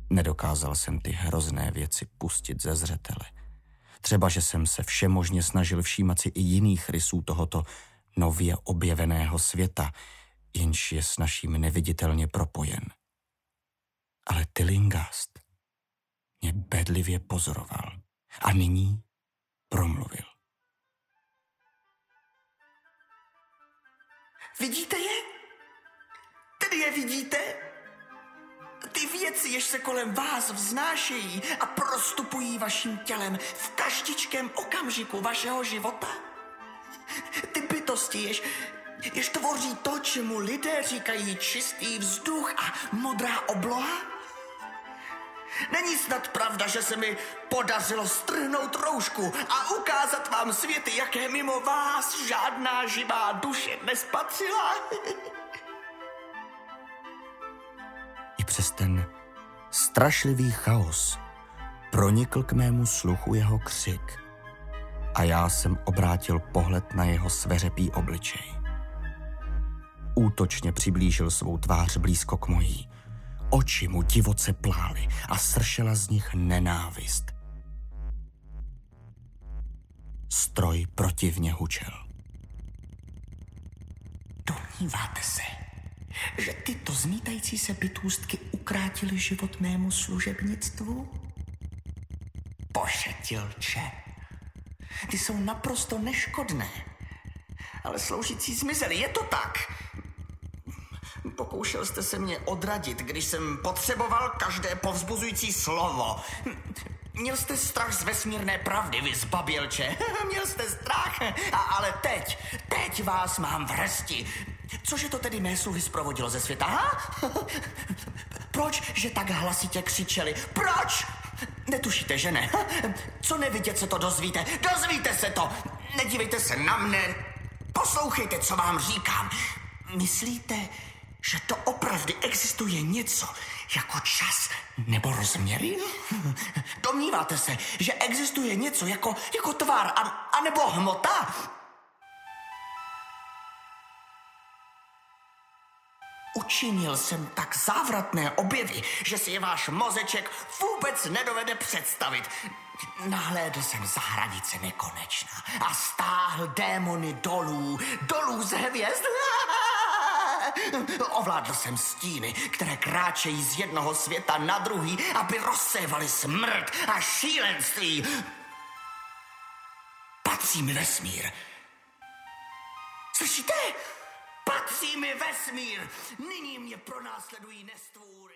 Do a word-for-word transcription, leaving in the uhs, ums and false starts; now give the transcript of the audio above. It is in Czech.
Nedokázal jsem ty hrozné věci pustit ze zřetele. Třeba, že jsem se všemožně snažil všímat si i jiných rysů tohoto nově objeveného světa, jenž je s naším neviditelně propojen. Ale Tillinghast mě bedlivě pozoroval a nyní promluvil. Vidíte je? Tedy je vidíte? Ty věci, jež se kolem vás vznášejí a prostupují vaším tělem v každičkém okamžiku vašeho života? Ty bytosti, jež, jež tvoří to, čemu lidé říkají čistý vzduch a modrá obloha? Není snad pravda, že se mi podařilo strhnout roušku a ukázat vám světy, jaké mimo vás žádná živá duše nespatřila? I přes ten strašlivý chaos pronikl k mému sluchu jeho křik a já jsem obrátil pohled na jeho sveřepý obličej. Útočně přiblížil svou tvář blízko k mojí. Oči mu divoce plály a sršela z nich nenávist. Stroj protivně hučel. Domníváte se, že tyto zmítající se bytůstky ukrátily život mému služebnictvu? Pošetilče, ty jsou naprosto neškodné, ale sloužící zmizely, je to tak? Pokoušel jste se mě odradit, když jsem potřeboval každé povzbuzující slovo. Měl jste strach z vesmírné pravdy, vy zbabělče. Měl jste strach, a, ale teď, teď vás mám v hrsti. Cože to tedy mé sluhy zprovodilo ze světa, ha? Proč, že tak hlasitě křičeli? Proč? Netušíte, že ne? Co nevidět se to dozvíte? Dozvíte se to! Nedívejte se na mne. Poslouchejte, co vám říkám. Myslíte, že to opravdu existuje něco jako čas nebo rozměry? Domníváte se, že existuje něco jako, jako tvar a, a nebo hmota? Učinil jsem tak závratné objevy, že si je váš mozeček vůbec nedovede představit. Nahlédl jsem za hranice nekonečná a stáhl démony dolů, dolů z hvězd. Ovládl jsem stíny, které kráčejí z jednoho světa na druhý, aby rozsévaly smrt a šílenství. Patří mi vesmír. Slyšíte? Patří mi vesmír. Nyní mě pronásledují nestvůry.